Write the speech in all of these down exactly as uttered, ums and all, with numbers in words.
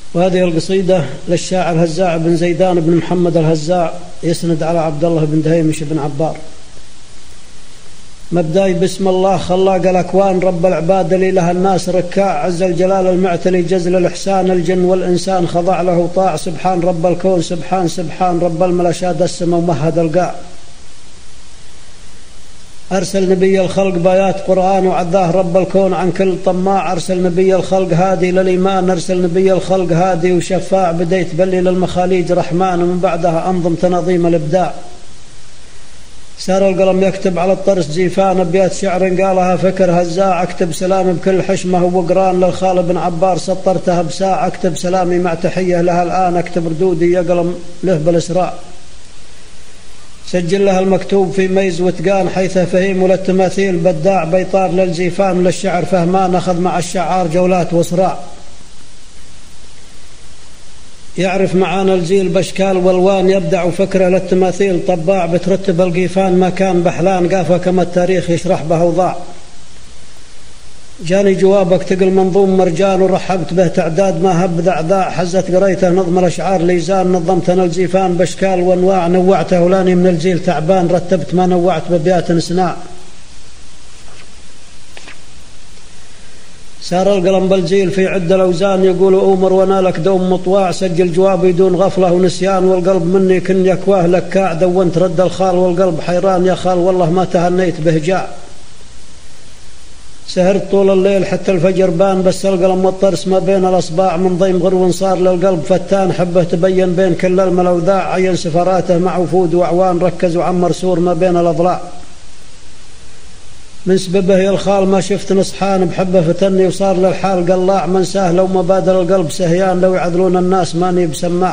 وهذه القصيدة للشاعر هزاع بن زيدان بن محمد الهزاع، يسند على عبد الله بن دهيمش بن عبار. مبداي بسم الله خلاق الأكوان رب العباد الإله الناس ركاع، عز الجلال المعتلي جزل الإحسان، الجن والإنسان خضع له طاع، سبحان رب الكون سبحان سبحان رب الملاشات السما ومهد القاع. أرسل نبي الخلق بآيات قرآن وعذاه رب الكون عن كل طماع، أرسل نبي الخلق هادي للإيمان، أرسل نبي الخلق هادي وشفاع، بديت بلي للمخاليج رحمن ومن بعدها أنظم تنظيم الإبداع. سار القلم يكتب على الطرس جيفان أبيات شعر قالها فكر هزاع، أكتب سلام بكل حشمة وقران للخال بن عبار سطرتها بساع، أكتب سلامي مع تحية لها الآن، أكتب ردودي يقلم له بالإسراء، سجل لها المكتوب في ميز وتقان، حيث فهيم وللتماثيل بداع، بيطار للجيفان للشعر فهمان، أخذ مع الشعار جولات وصراع. يعرف معانا الجيل باشكال والوان، يبدع فكره للتماثيل طباع، بترتب القيفان ما كان بحلان، قافه كما التاريخ يشرح به وضاع. جاني جوابك تقل منظوم مرجان، ورحبت به تعداد ما هب ذعذاع، حزت قريته نظم الاشعار ليزان، نظمت انا الجيفان باشكال وانواع، نوعته ولاني من الجيل تعبان، رتبت ما نوعت بابيات سناع. سار القلم بالجيل في عد الأوزان، يقول أمر ونالك دوم مطواع، سجل جوابي دون غفلة ونسيان، والقلب مني كن يكواه لكاع، دونت رد الخال والقلب حيران، يا خال والله ما تهنيت بهجاع. سهرت طول الليل حتى الفجر بان، بس القلم والطرس ما بين الأصباع، من ضيم غرو صار للقلب فتان، حبه تبين بين كل الملوذاع، عين سفراته مع وفود وأعوان، ركز وعمر سور ما بين الأضلاع. من سببه يا الخال ما شفت نصحان، بحبه فتني وصار للحال قلاع، من ساه لو ما بادر القلب سهيان، لو يعذلون الناس ماني بسماع.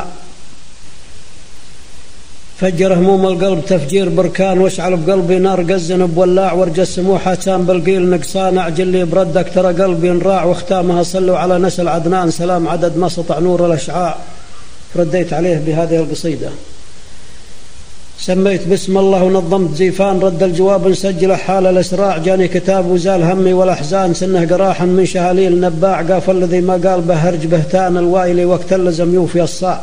فجر هموم القلب تفجير بركان، واشعل بقلبي نار قزن بولاع، ورجى السموح حسان بالقيل نقصان، اعجل لي بردك ترى قلبي انراع، واختامها صلوا على نسل عدنان، سلام عدد ما سطع نور الاشعاع. رديت عليه بهذه القصيدة، سميت بسم الله ونظمت زيفان، رد الجواب نسجل حال الإسراع، جاني كتاب وزال همي والأحزان، سنه قراحا من شهاليل نباع، قاف الذي ما قال بهرج بهتان الوايلي، وقت لزم يوفي الصاع.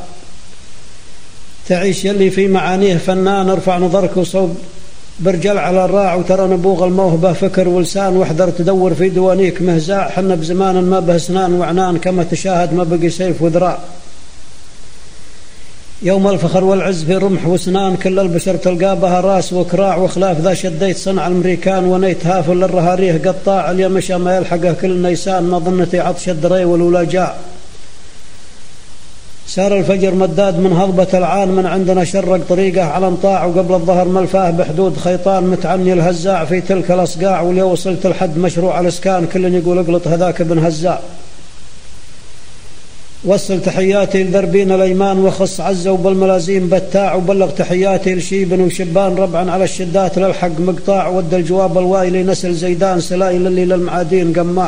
تعيش يلي في معانيه فنان، ارفع نظرك وصوب برجل على الراع، وترى نبوغ الموهبة فكر ولسان، واحذر تدور في دوانيك مهزاع، حنا بزمان ما به اسنان وعنان، كما تشاهد ما بقي سيف وذراع. يوم الفخر والعز في رمح وسنان، كل البشر تلقى بها راس وكراع، وخلاف ذا شديت صنع الامريكان، ونيت هافل للرهاريه قطاع، اليوم مشى ما يلحقه كل نيسان، ما ظنتي عطش الدري والولا جاع. سار الفجر مداد من هضبة العان، من عندنا شرق طريقه على انطاع، وقبل الظهر ملفاه بحدود خيطان، متعني الهزاع في تلك الأصقاع، واليوم وصلت الحد مشروع الاسكان، كل يقول اقلط هذاك ابن هزاع. وصل تحياتي لذربين الأيمان، وخص عزة وبالملازيم بتاع، وبلغ تحياتي لشيبن وشبان، ربعا على الشدات للحق مقطاع، ود الجواب الوايلي نسل زيدان، سلائل اللي للمعادين قماع.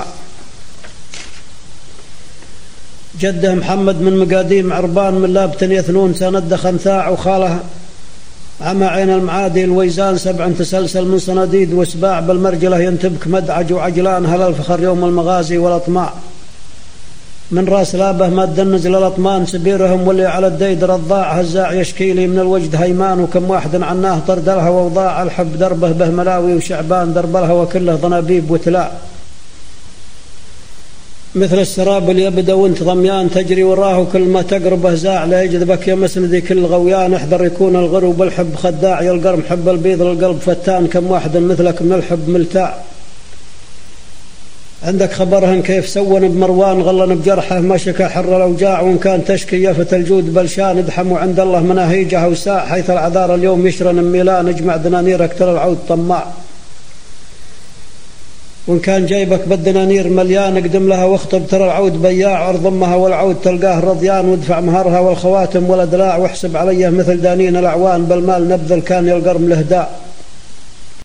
جده محمد من مقاديم عربان، من لابتن يثنون سند خنثاع، وخاله عمى عين المعادي الويزان، سبع تسلسل من صناديد وسباع، بالمرجلة ينتبك مدعج وعجلان، هل الفخر يوم المغازي والأطماع. من راس لابه ما تدنز للأطمان، سبيرهم واللي على الديدر الضاع، هزاع يشكيلي من الوجد هيمان، وكم واحد عناه طرد الهوى وضاع، الحب دربه به ملاوي وشعبان، درب الهوى كله ضنابيب وتلاع. مثل السراب اللي يبدأ وانت ضميان، تجري وراه كل ما تقربه زاع، لا يجذبك يا مسندي كل غويان، احذر يكون الغرو بالحب خداع، يا القرم حب البيض للقلب فتان، كم واحد مثلك من الحب ملتاع. عندك خبرهن كيف سون بمروان، غلن بجرحه ما شكى حر الأوجاع، وإن كان تشكي يفت الجود بلشان، ادحموا عند الله مناهيجه وساع، حيث العذار اليوم يشرن ميلان، اجمع دنانيرك ترى العود طماع. وإن كان جيبك بالدنانير مليان، اقدم لها واخطب ترى العود بياع، ارضمها والعود تلقاه رضيان، وادفع مهرها والخواتم والأدلاع، واحسب عليه مثل دانين الأعوان، بالمال نبذل كان يلقرم لهداء.